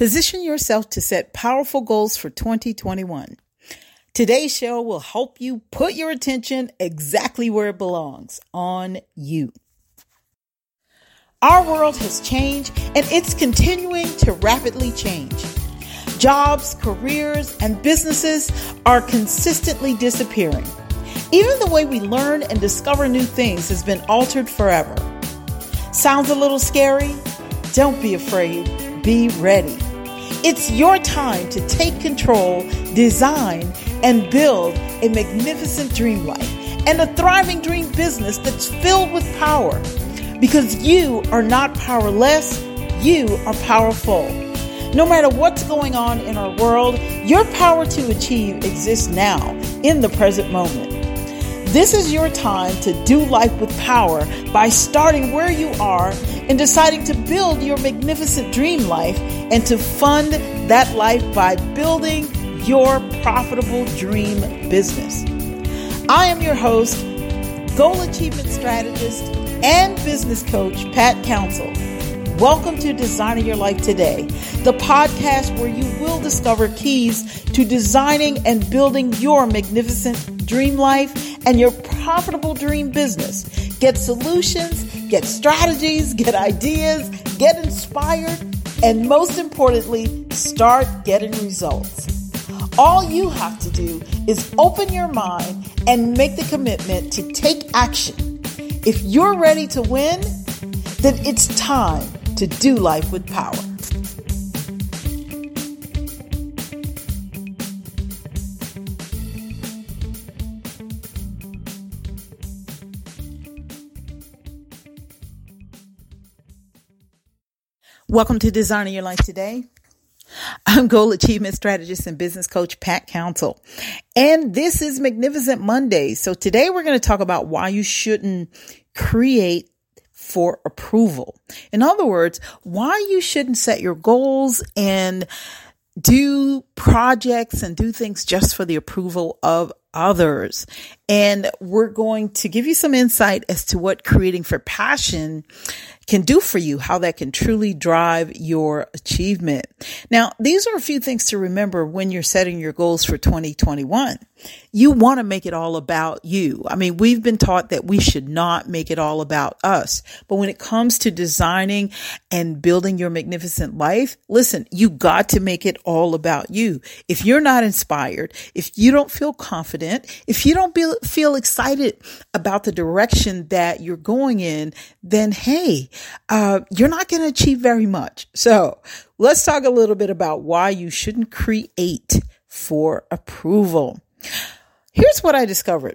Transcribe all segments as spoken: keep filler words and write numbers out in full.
Position yourself to set powerful goals for twenty twenty-one. Today's show will help you put your attention exactly where it belongs, on you. Our world has changed and it's continuing to rapidly change. Jobs, careers, and businesses are consistently disappearing. Even the way we learn and discover new things has been altered forever. Sounds a little scary? Don't be afraid. Be ready. It's your time to take control, design, and build a magnificent dream life and a thriving dream business that's filled with power. Because you are not powerless, you are powerful. No matter what's going on in our world, your power to achieve exists now, in the present moment. This is your time to do life with power by starting where you are and deciding to build your magnificent dream life and to fund that life by building your profitable dream business. I am your host, goal achievement strategist, and business coach, Pat Council. Welcome to Designing Your Life Today, the podcast where you will discover keys to designing and building your magnificent dream life and your profitable dream business. Get solutions, get strategies, get ideas, get inspired, and most importantly, start getting results. All you have to do is open your mind and make the commitment to take action. If you're ready to win, then it's time to do life with power. Welcome to Designing Your Life Today. I'm goal achievement strategist and business coach, Pat Council. And this is Magnificent Monday. So today we're going to talk about why you shouldn't create for approval. In other words, why you shouldn't set your goals and do projects and do things just for the approval of others. And we're going to give you some insight as to what creating for passion can do for you, how that can truly drive your achievement. Now, these are a few things to remember when you're setting your goals for twenty twenty-one. You want to make it all about you. I mean, we've been taught that we should not make it all about us. But when it comes to designing and building your magnificent life, listen, you got to make it all about you. If you're not inspired, if you don't feel confident, if you don't be, feel excited about the direction that you're going in, then hey, uh, you're not going to achieve very much. So let's talk a little bit about why you shouldn't create for approval. Here's what I discovered.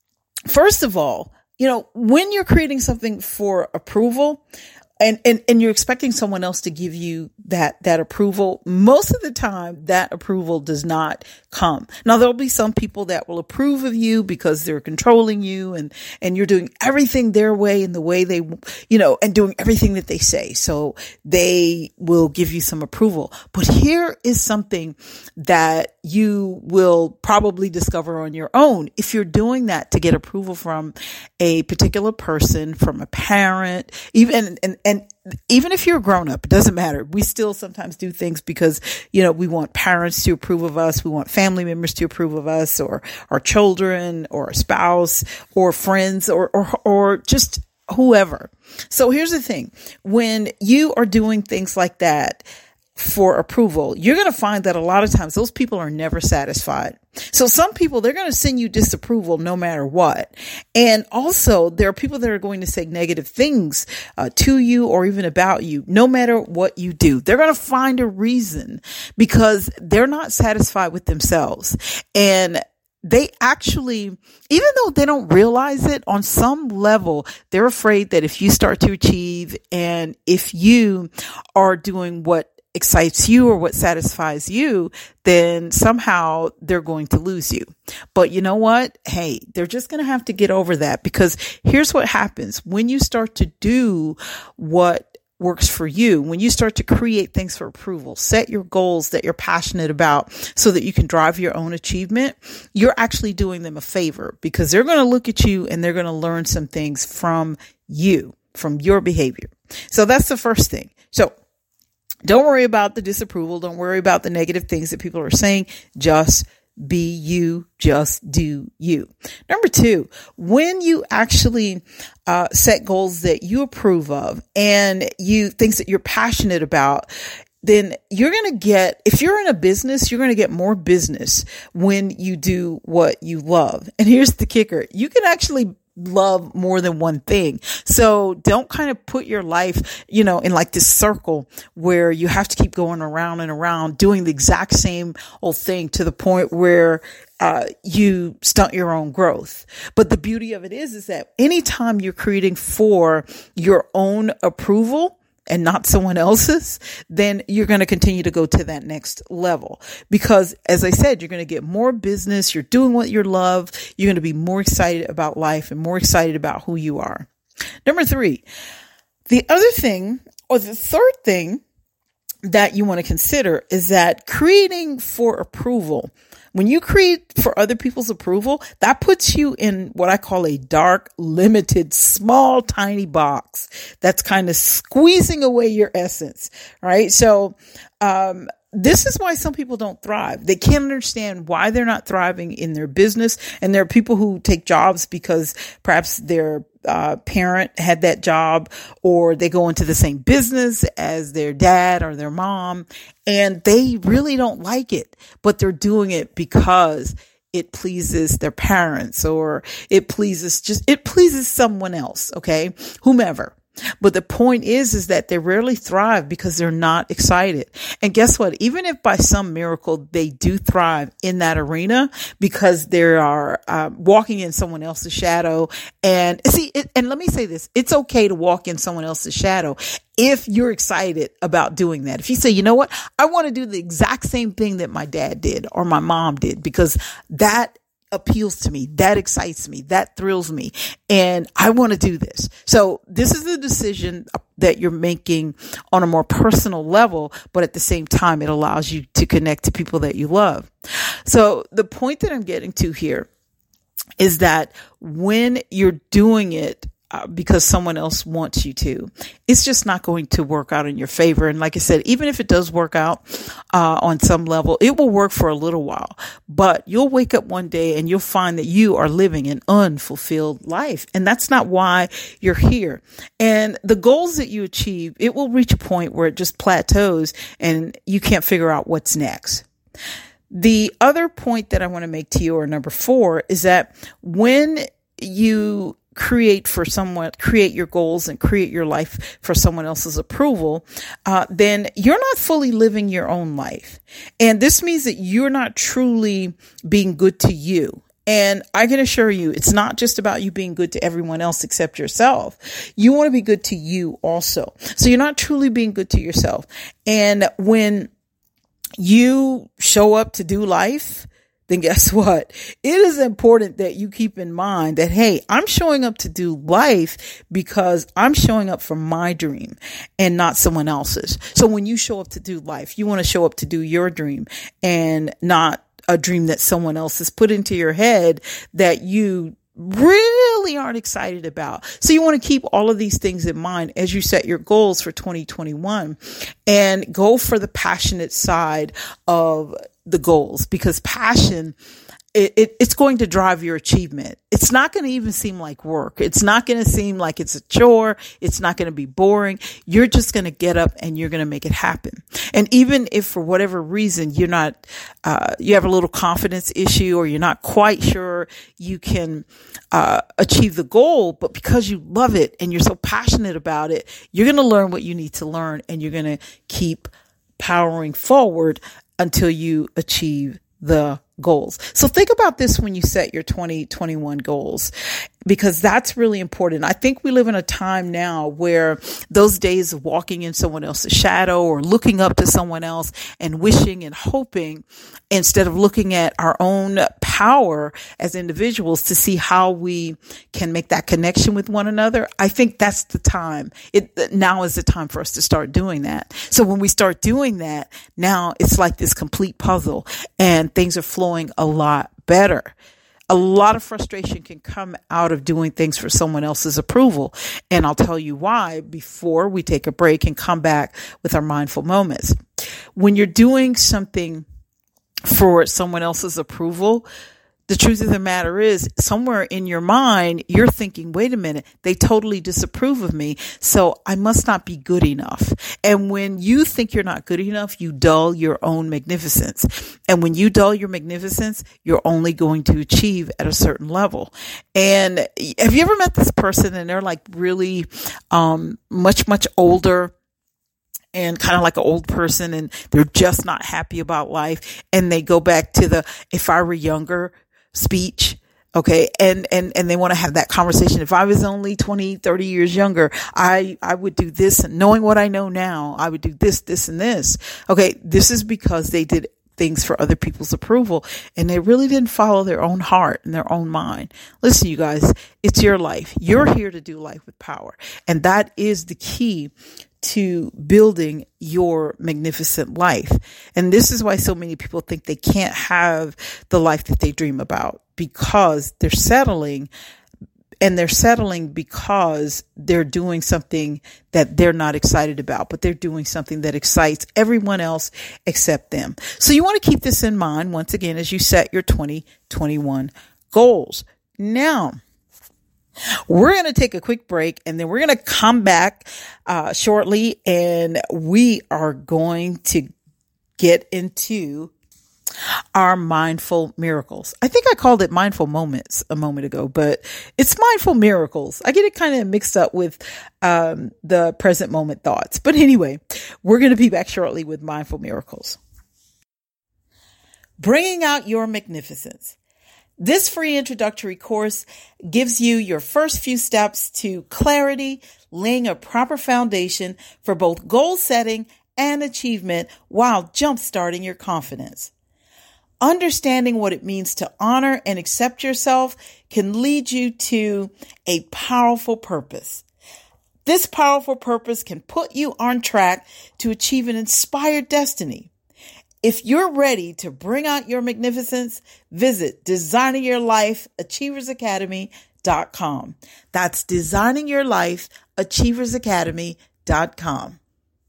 First of all, you know, when you're creating something for approval and, and, and you're expecting someone else to give you that, that approval, most of the time that approval does not come. Now, there'll be some people that will approve of you because they're controlling you and, and you're doing everything their way and the way they, you know, and doing everything that they say. So they will give you some approval. But here is something that you will probably discover on your own. If you're doing that to get approval from a particular person, from a parent, even, and, and even if you're a grown up, it doesn't matter. We still sometimes do things because, you know, we want parents to approve of us. We want family members to approve of us, or our children or a spouse or friends or, or, or just whoever. So here's the thing. When you are doing things like that for approval, you're going to find that a lot of times those people are never satisfied. So some people, they're going to send you disapproval no matter what. And also there are people that are going to say negative things uh, to you or even about you, no matter what you do. They're going to find a reason because they're not satisfied with themselves. And they actually, even though they don't realize it, on some level, they're afraid that if you start to achieve and if you are doing what excites you or what satisfies you, then somehow they're going to lose you. But you know what? Hey, they're just going to have to get over that, because here's what happens when you start to do what works for you. When you start to create things for approval, set your goals that you're passionate about so that you can drive your own achievement, you're actually doing them a favor, because they're going to look at you and they're going to learn some things from you, from your behavior. So that's the first thing. So Don't worry about the disapproval. Don't worry about the negative things that people are saying. Just be you. Just do you. Number two, when you actually uh, set goals that you approve of and you things that you're passionate about, then you're going to get, if you're in a business, you're going to get more business when you do what you love. And here's the kicker. You can actually love more than one thing. So don't kind of put your life, you know, in like this circle where you have to keep going around and around doing the exact same old thing to the point where uh, you stunt your own growth. But the beauty of it is, is that anytime you're creating for your own approval, and not someone else's, then you're going to continue to go to that next level. Because as I said, you're going to get more business. You're doing what you love. You're going to be more excited about life and more excited about who you are. Number three, the other thing or the third thing that you want to consider is that creating for approval. When you create for other people's approval, that puts you in what I call a dark, limited, small, tiny box that's kind of squeezing away your essence, right? So, um, this is why some people don't thrive. They can't understand why they're not thriving in their business. And there are people who take jobs because perhaps their uh, parent had that job, or they go into the same business as their dad or their mom, and they really don't like it, but they're doing it because it pleases their parents, or it pleases just, it pleases someone else. Okay. Whomever. But the point is, is that they rarely thrive because they're not excited. And guess what? Even if by some miracle they do thrive in that arena because they are uh, walking in someone else's shadow. And see, it, and let me say this, it's okay to walk in someone else's shadow if you're excited about doing that. If you say, you know what, I want to do the exact same thing that my dad did or my mom did, because that appeals to me, that excites me, that thrills me, and I want to do this. So this is a decision that you're making on a more personal level, but at the same time, it allows you to connect to people that you love. So the point that I'm getting to here is that when you're doing it Uh, because someone else wants you to, it's just not going to work out in your favor. And like I said, even if it does work out uh, on some level, it will work for a little while, but you'll wake up one day and you'll find that you are living an unfulfilled life. And that's not why you're here. And the goals that you achieve, it will reach a point where it just plateaus and you can't figure out what's next. The other point that I want to make to you, or number four, is that when you create for someone, create your goals and create your life for someone else's approval, uh, then you're not fully living your own life. And this means that you're not truly being good to you. And I can assure you, it's not just about you being good to everyone else except yourself. You want to be good to you also. So you're not truly being good to yourself. And when you show up to do life, then guess what? It is important that you keep in mind that, hey, I'm showing up to do life because I'm showing up for my dream and not someone else's. So when you show up to do life, you want to show up to do your dream and not a dream that someone else has put into your head that you really aren't excited about. So you want to keep all of these things in mind as you set your goals for twenty twenty-one, and go for the passionate side of the goals, because passion, it, it, it's going to drive your achievement. It's not going to even seem like work. It's not going to seem like it's a chore. It's not going to be boring. You're just going to get up and you're going to make it happen. And even if for whatever reason you're not, uh, you have a little confidence issue, or you're not quite sure you can uh, achieve the goal, but because you love it and you're so passionate about it, you're going to learn what you need to learn, and you're going to keep powering forward until you achieve the goals. So think about this when you set your twenty twenty-one goals, because that's really important. I think we live in a time now where those days of walking in someone else's shadow or looking up to someone else and wishing and hoping, instead of looking at our own power as individuals to see how we can make that connection with one another, I think that's the time. It now is the time for us to start doing that. So when we start doing that, now it's like this complete puzzle and things are flowing a lot better. a lot of frustration can come out of doing things for someone else's approval. And I'll tell you why before we take a break and come back with our mindful moments. When you're doing something for someone else's approval, the truth of the matter is, somewhere in your mind, you're thinking, wait a minute, they totally disapprove of me, so I must not be good enough. And when you think you're not good enough, you dull your own magnificence. And when you dull your magnificence, you're only going to achieve at a certain level. And have you ever met this person and they're like really um, much, much older? And kind of like an old person, and they're just not happy about life. And they go back to the, if I were younger speech. Okay. And, and, and they want to have that conversation. If I was only twenty, thirty years younger, I, I would do this, and knowing what I know now, I would do this, this, and this. Okay. This is because they did things for other people's approval, and they really didn't follow their own heart and their own mind. Listen, you guys, it's your life. You're here to do life with power. And that is the key to building your magnificent life. And this is why so many people think they can't have the life that they dream about, because they're settling, and they're settling because they're doing something that they're not excited about, but they're doing something that excites everyone else except them. So you want to keep this in mind once again as you set your twenty twenty-one goals. Now, we're going to take a quick break, and then we're going to come back uh, shortly, and we are going to get into our mindful miracles. I think I called it mindful moments a moment ago, but it's mindful miracles. I get it kind of mixed up with um, the present moment thoughts. But anyway, we're going to be back shortly with mindful miracles. Bringing out your magnificence. This free introductory course gives you your first few steps to clarity, laying a proper foundation for both goal setting and achievement while jumpstarting your confidence. Understanding what it means to honor and accept yourself can lead you to a powerful purpose. This powerful purpose can put you on track to achieve an inspired destiny. If you're ready to bring out your magnificence, visit designing your life achievers academy dot com. That's designing your life achievers academy dot com.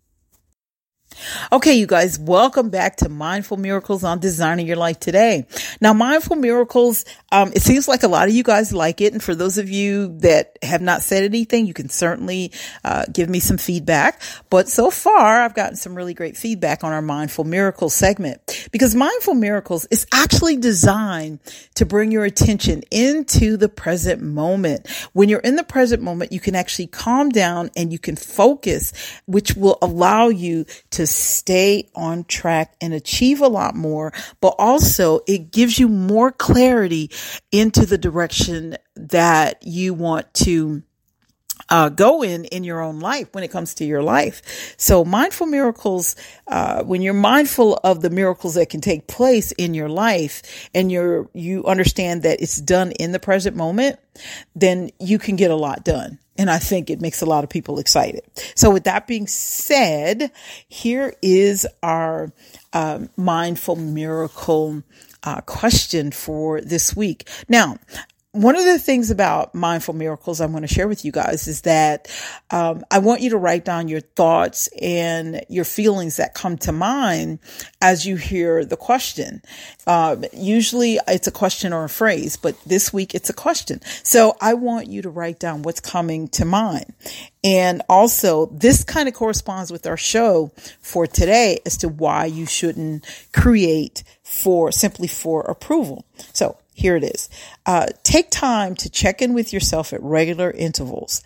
Okay, you guys, welcome back to Mindful Miracles on Designing Your Life Today. Now, Mindful Miracles, um, it seems like a lot of you guys like it. And for those of you that have not said anything, you can certainly uh, give me some feedback. But so far, I've gotten some really great feedback on our Mindful Miracles segment, because Mindful Miracles is actually designed to bring your attention into the present moment. When you're in the present moment, you can actually calm down and you can focus, which will allow you to stay on track and achieve a lot more, but also it gives you more clarity into the direction that you want to uh, go in in your own life when it comes to your life. So mindful miracles, uh, when you're mindful of the miracles that can take place in your life, and you're, you understand that it's done in the present moment, then you can get a lot done. And I think it makes a lot of people excited. So with that being said, here is our uh, mindful miracle uh, question for this week. Now, one of the things about mindful miracles I want to share with you guys is that um, I want you to write down your thoughts and your feelings that come to mind as you hear the question. Uh, usually it's a question or a phrase, but this week it's a question. So I want you to write down what's coming to mind. And also, this kind of corresponds with our show for today as to why you shouldn't create for simply for approval. So here it is. Uh, take time to check in with yourself at regular intervals.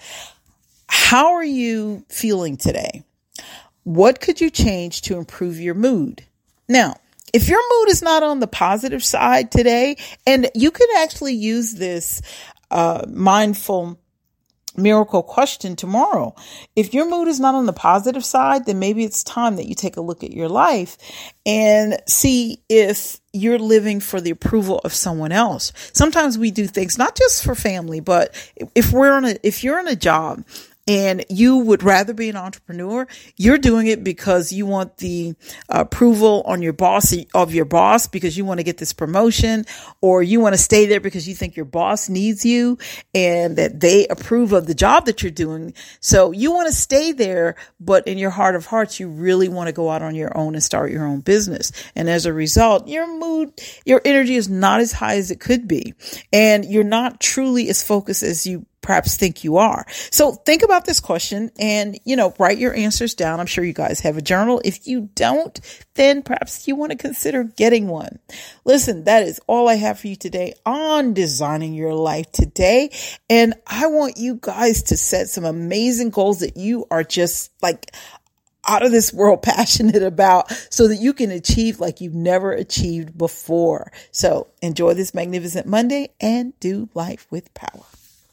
How are you feeling today? What could you change to improve your mood? Now, if your mood is not on the positive side today, and you can actually use this uh, mindful miracle question tomorrow. If your mood is not on the positive side, then maybe it's time that you take a look at your life and see if you're living for the approval of someone else. Sometimes we do things not just for family, but if we're on a, if you're on a job and you would rather be an entrepreneur, you're doing it because you want the approval on your boss of your boss because you want to get this promotion, or you want to stay there because you think your boss needs you and that they approve of the job that you're doing. So you want to stay there, but in your heart of hearts, you really want to go out on your own and start your own business. And as a result, your mood, your energy is not as high as it could be. And you're not truly as focused as you perhaps think you are. So think about this question and, you know, write your answers down. I'm sure you guys have a journal. If you don't, then perhaps you want to consider getting one. Listen, that is all I have for you today on Designing Your Life Today. And I want you guys to set some amazing goals that you are just like out of this world passionate about, so that you can achieve like you've never achieved before. So enjoy this magnificent Monday and do life with power.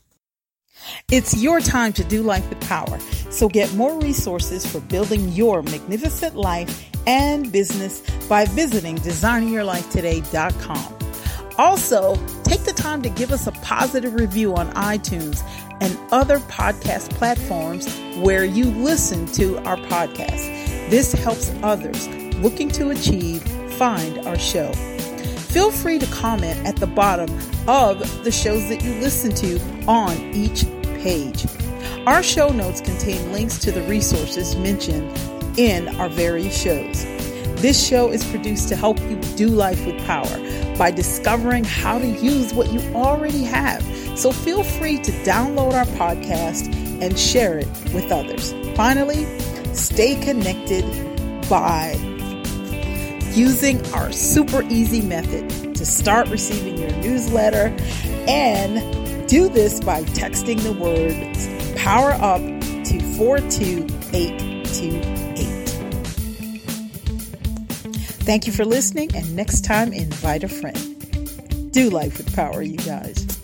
It's your time to do life with power. So get more resources for building your magnificent life and business by visiting designing your life today dot com. Also, take the time to give us a positive review on iTunes and other podcast platforms where you listen to our podcast. This helps others looking to achieve find our show. Feel free to comment at the bottom of the shows that you listen to on each page. Our show notes contain links to the resources mentioned in our various shows. This show is produced to help you do life with power by discovering how to use what you already have. So feel free to download our podcast and share it with others. Finally, stay connected by using our super easy method to start receiving your newsletter, and do this by texting the words power up to four two eight two eight. Thank you for listening, and next time invite a friend. Do life with power, you guys.